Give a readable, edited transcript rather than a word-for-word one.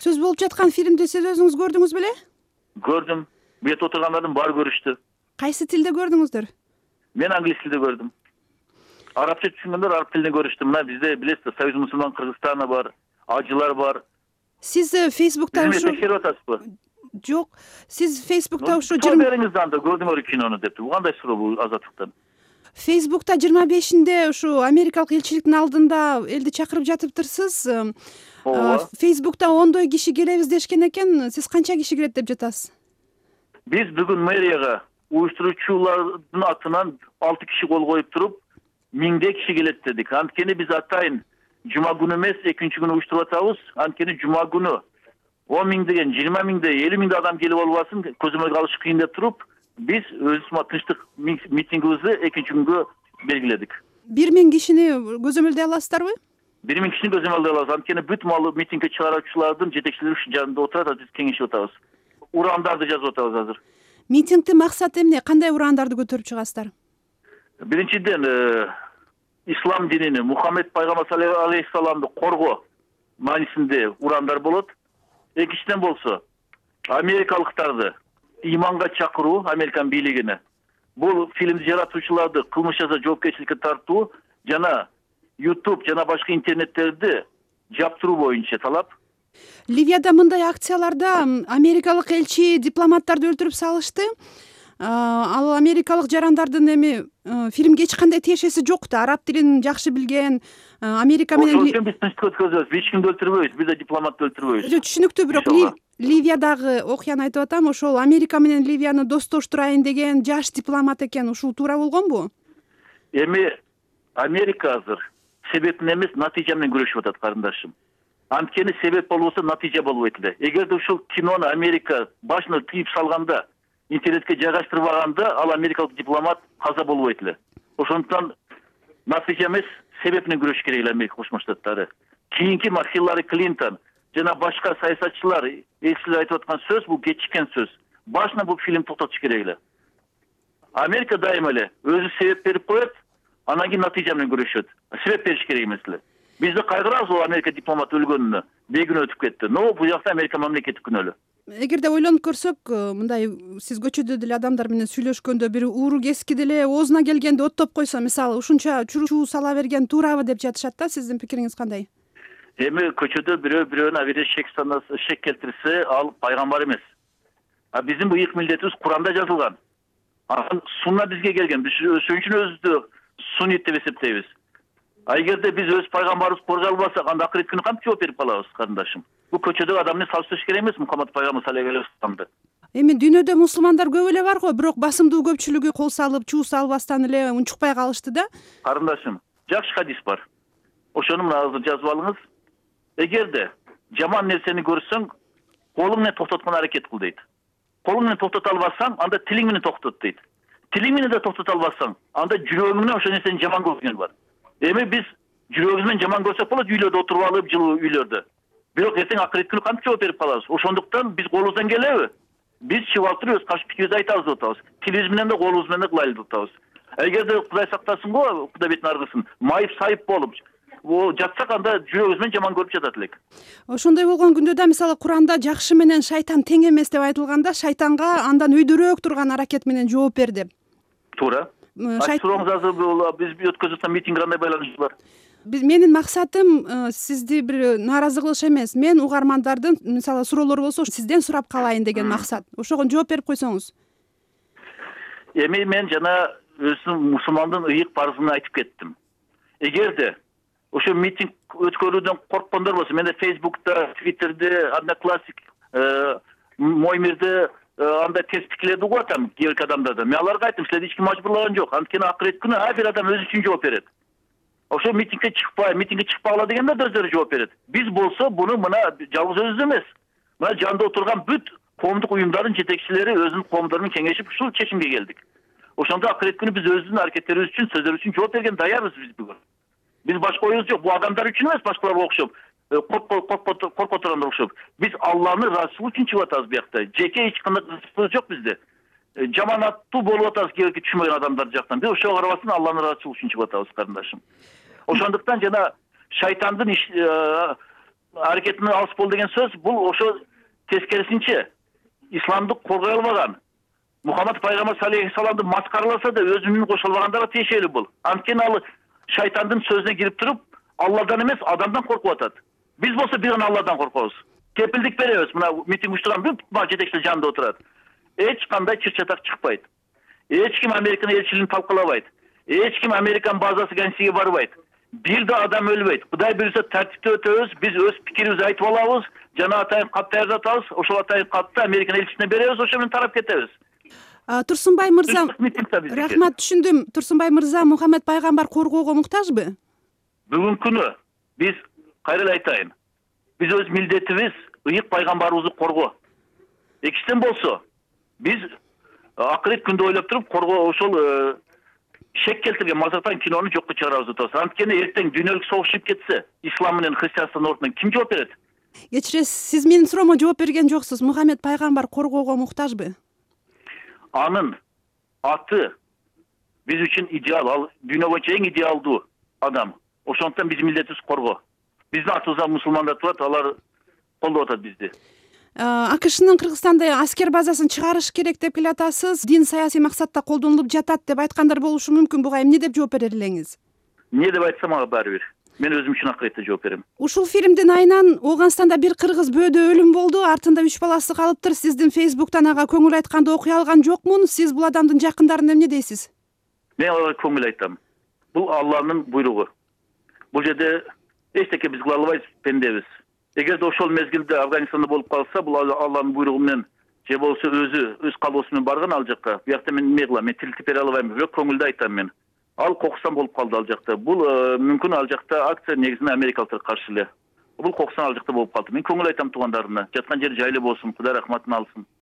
сөз болуп жаткан фильмди сиз өзүңүз көрдүңүз беле? Көрдүм. Бу жерде отургандардын баары көрүштү. Кайсы тилде көрдүңүздөр? Мен англис тилде көрдүм. Арабча түшүнгөндөр араб тилинде көрүштү. Мына бизде билесиз, Союз мусулман Кыргызстаны бар, ажылар бар. Сиз Фейсбукта Бизди ушу текшерип атасызбы? жок. Сиз Фейсбукта ушу суроо бериңиз да анда, көрдүңөр кинону депти. Бул кандай суроо бул Азаттыктан? Фейсбукта 25-inde ушу америкалык элчиликтин алдында элди чакырып жатыптырсыз. Ооба. Фейсбукта 10 киши келебиз дешкен экен. Сиз канча киши кирет деп жатасыз? Биз бүгүн мэрияга уюштуруучулардын атынан 6 киши кол коюп туруп, 1000 киши келет дедик. Анткени биз атайын жума күнү эмес, экинчи күнү уюштуруп атабыз. Анткени жума күнү 10 миң деген 20 миңде 50 миңде адам келип албасын, көзөмөлгө алыш кыйын деп туруп, биз өзүбүз тынчтык митингибизди экинчи күнгө белгиледик. 1000 кишини көзөмөлдөй аласыздарбы? 1000 кишини көзөмөлдөй алабыз. Анткени бүт маалы митингге чыгаруучулардын жетекчилери ушу жанында отурат, биз кеңешип атабыз. Ураандарды жазып атабыз азыр. Митингдин максаты эмне? Кандай ураандарды көтөрүп чыгасыздар? Биринчиден, ислам динини, Мухаммед пайгамбар алейхиссаламды коргоо маанисинде ураандар болот. Экинчиден болсо, америкалыктарды иманга чакыруу, Американ бийлигине. Бул фильмди жаратуучуларды кылмыш жаза жоопкерчиликке тартуу жана YouTube жана башка интернеттерди жаптыруу боюнча талап. Ливияда мындай акцияларда америкалык элчи, дипломаттарды өлтүрүп салышты. Ал америкалык жарандардын фильмге эч кандай тиешеси жок да. Араб тилин жакшы билген, Америка менен Ошон үчүн биз тынчтык өткөзөбүз. Эч кимди өлтүрбөйбүз, биз да дипломатты өлтүрбөйбүз. Түшүнүктүү, бирок Ливиядагы окуяны айтып атам, ошол Америка менен Ливияны достоштурайын деген жаш дипломат экен. Ушул туура болгонбу? Эми Америка азыр себеп менен эмес, натыйжа менен күрөшүп атат, карындашым. Анткени себеп болбосо натыйжа болбойт эле. Эгерде ушул кинону Америка башына тыйып салганда, интернетке жайгаштырбаганда, ал америкалык дипломат каза болбойт эле. Ошондуктан натыйжа эмес, себеп менен күрөшүш керек эле Америка Кошмо Штаттары. Кийинки Хиллари Клинтон жана башка саясатчылар, элчилер айтып аткан сөз бул кечиккен сөз. Башына бул фильм токтотуш керек эле. Америка дайыма эле өзү себеп берип коет, анан кийин натыйжа менен күрөшөт. Себеп бериш керек эмес эле. Бизди кайгырабыз, ол Америка дипломат өлгөнүнө. Бегүнөө өтүп кетти. Но бул жакта Америка мамлекети күнөөлүү. Эгерде ойлонуп көрсөк, мындай сиз көчөдө деле адамдар менен сүйлөшкөндө бир ууру кески деле оозуна келгенде оттоп койсо, мисалы, ушунча чуруу сала берген туурабы деп жатышат да. Сиздин пикириңиз кандай? Эми көчөдө бирөөнүн абире шек келтирсе, ал пайгамбар эмес. А биздин быйык милдетибиз Куранда жазылган. Анан сунна бизге келген. Биз ошон үчүн өзүбүздү суннит деп эсептейбиз. А эгерде биз өз пайгамбарыбызды коргой албасак, анда акырет күнү кантип жооп берип калабыз, карындашым? Бул көчөдөгү адам менен салыштырыш керек эмес, Мухаммад пайгамбар саллаллаху алейхи вассаламды. Эми дүйнөдө мусулмандар көп эле бар го, бирок басымдуу көпчүлүгү кол салып, чуу салбастан эле унчукпай калышты да. Карындашым, жакшы хадис бар. Ошону мына азыр жазып алыңыз. Эгерде жаман нерсени көрсөң, колуң менен токтотконго аракет кыл дейт. Колуң менен токтото албасаң, анда тилиң менен токтот дейт. Тилиң менен да токтото албасаң, анда жүрөгүң менен ошол нерсени жаман көргөн бар. Эми биз жүрөгүбүз менен жаман көрсөк болот, үйлөрдө отуруп алып, жылуу үйлөрдө. Бирок эртең акырет күнү кантип жооп берип калабыз? Ошондуктан биз колубуздан келеби? Биз чыгып алып туруп өз каршы пикирибизди айтабыз деп атабыз. Тилибиз менен да, колубуз менен да кылайлы деп атабыз. Эгерде Кудай сактасын го, Кудай бетин аргысын, майып сайып болуп жатсак, анда жүрөгүбүз менен жаман көрүп жатат элек. Ошондой болгон күндө да, мисалы, Куранда жакшы менен шайтан тең эмес деп айтылганда, шайтанга андан өйдөрөөк турган аракет менен жооп бер деп. Туура. Сурооңуз азыр биз өткөзүп аткан митинг кандай байланышы бар? Менин максатым сизди бир нааразы кылыш эмес. Мен угармандардын, мисалы, суроолору болсо сизден сурап калайын деген максат. Ошого жооп берип койсоңуз. Эми мен жана өзүм мусулмандын ыйык парызын айтып кеттим. Эгерде ошо митинг өткөрүүдөн корккондор болсо, менде Фейсбукта, Твиттерде, Одноклассник, Моймирде андай терс пикирлерди угуп атам, кээ бир адамдардан. Мен аларга айттым, силерди эч ким мажбурлаган жок. Анткени акырет күнү ар бир адам өзү үчүн жооп берет. Ошо митингге чыкпагыла дегенде да өздөрү жооп берет. Биз болсо буну мына жалгыз өзүбүз эмес. Мына жанында отурган бүт коомдук уюмдардын жетекчилери өзүнүн коомдору менен кеңешип ушул чечимге келдик. Ошондо акырет күнү биз өзүбүздүн аракеттерибиз үчүн, сөздөрүбүз үчүн жооп берген даярбыз биз бүгүн. Биз башка оюбуз жок. Бул адамдар үчүн эмес, башкаларга окшоп, коркуп тургандыр окшоп. Биз Алланы ыраазычылыгы үчүн чыгып атабыз бу жакта. Жеке эч кандай кызыкчылык жок бизде. Жаманаттуу болуп атабыз керекти түшүнбөгөн адамдар жактан. Биз ошого карабастан Алланын ыраазычылыгы үчүн чыгып атабыз, карындашым. Ошондуктан жана шайтандын аракетине алыс бол деген сөз бул ошо тескерисинче исламды коргой албаган Мухаммад пайгамбар саллаллаху маскараласа да өзүнүн үнүн кошо албагандарға тиешелүү бул. Анткени ал шайтандын сөзүнө кирип туруп, Алладан эмес, адамдан коркуп атат. Биз болсо бир гана Алладан коркобуз. Кепилдик беребиз. Мына митинг уюштурган бүт жетекчилер жанында отурат. Эч кандай чыр-чатак чыкпайт. Эч ким Американын элчилигин талкалабайт. Эч ким Американын базасы Ганьсиге барбайт. Бир да адам өлбөйт. Кудай буюрса тартипте өтөбүз, биз өз пикирибизди айтып алабыз, жана атайын кат даярдатабыз, ошол атайын катты Американын элчисине беребиз, ошо менен тарап кетебиз. Турсунбай мырза, рахмат, түшүндүм. Турсунбай мырза, Мухаммед пайгамбар коргоого муктажбы? Бүгүнкү күнү биз кайра эле айтайын. Биз өз милдетибиз ыйык пайгамбарыбызды коргоо. Экинчиден болсо, биз акырет күндө ойлоп туруп коргоо ошол шек келтирген мазактан кинону жокко чыгарабыз деп атабыз. Анткени эртең дүйнөлүк согуш чыгып кетсе, ислам менен христианстын ортунан ким жооп берет? Кечиресиз, сиз менин суроомо жооп берген жоксуз. Мухаммед пайгамбар коргоого муктажбы? Анын аты биз үчүн идеал, ал дүйнө боюнча эң идеалдуу адам. Ошондуктан биз милдетибиз коргоо. Биздин артыбызда мусулмандар турат, алар колдоп атат бизди. АКШнын Кыргызстанда аскер базасын чыгарыш керек деп келатасыз. Дин саясий максатта колдонулуп жатат деп айткандар болушу мүмкүн. Буга эмне деп жооп берер элеңиз? Эмне деп айтсам ага баары бир. Мен өзүм үчүн акыретте жооп берем. Ушул фильмдин айынан Ооганстанда бир кыргыз бөөдө өлүм болду, артында 3 баласы калыптыр. Сиздин Фейсбуктан ага көңүл айтканды окуй алган жокмун? Сиз бул адамдын жакындарына эмне дейсиз? Мен аларга көңүл айтам. Бул Алланын буйругу. Бул жерде эчтеке биз кыла албайбыз, пендебиз. Эгерде ошол мезгилде Афганистанда болуп калса, бул Алланын буйругу менен же болсо өз калоосу менен барган ал жакка. Биякта мен эмне кылам? Мен тилтип бере албайм, бирок көңүлдө айтам мен. Ал кокустан болуп калды ал жакта. Бул мүмкүн ал жакта акция негизинен америкалыктар каршы эле. Бул кокустан ал жакта болуп калды. Мен көңүл айтам туугандарына. Жаткан жери жайлуу болсун, Кудай рахматын алсын.